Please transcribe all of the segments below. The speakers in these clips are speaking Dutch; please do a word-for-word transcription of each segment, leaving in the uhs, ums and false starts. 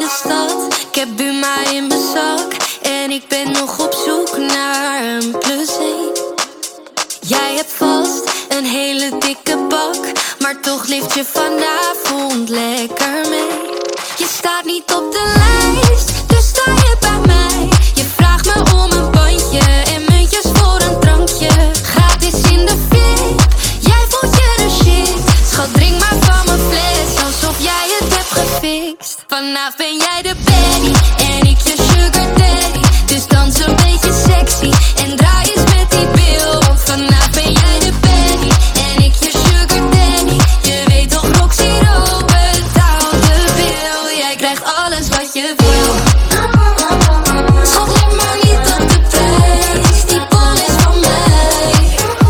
de stad, ik heb Buma in mijn zak. En ik ben nog op zoek naar een plus één. Jij hebt vast een hele dikke bak, maar toch leeft je vanavond lekker mee. Je staat niet op de lijst, dus sta je bij mij. Je vraagt me om een bandje en muntjes voor een drankje. Gratis in de VIP, jij voelt je de shit. Schat, drink maar van mijn fles, alsof jij het hebt gefixt. Vanavond ben jij de baddie en ik je sugar daddy. Dus dans een beetje sexy en draai eens met die bil. Want vanavond ben jij de baddie en ik je sugar daddy. Je weet toch, Roxy Rob betaalt de bil. Jij krijgt alles wat je wil. Schat, let maar niet op de prijs, die bon is van mij.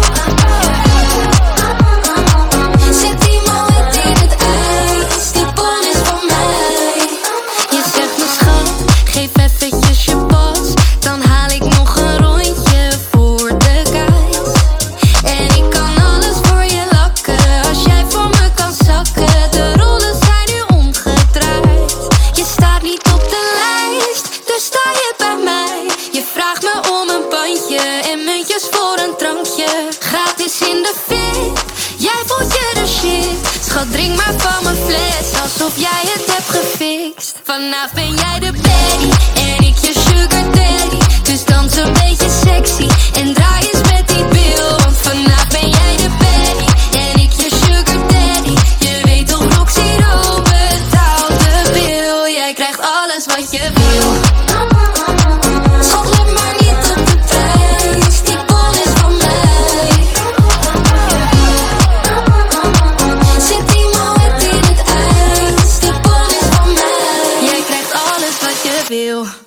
Zet die moed in het ijs, die bon is van mij. Je zegt me schat, geef eventjes je pas, dan haal ik nog een rondje voor de guys. En ik kan alles voor je lakken, als jij voor me kan zakken. De rollen zijn nu omgedraaid. Je staat niet op de lijst, dus sta je bij mij. Je vraagt me om een bandje en muntjes voor een drankje. Gratis in de VIP, jij voelt je de shit. Schat, drink maar van mijn fles, alsof jij het hebt gefixt. Vanavond ben jij de baddie en ik je sugar daddy. Dus dans een beetje sexy en draai eens met die bil. Want vanavond ben jij de baddie en ik je sugar daddy. Je weet toch, Roxy Rob betaalt de bil. Jij krijgt alles wat je wil. Schat, let maar niet op de prijs, die bon is van mij. Zet die moed in het ijs, die bon is van mij. Jij krijgt alles wat je wil.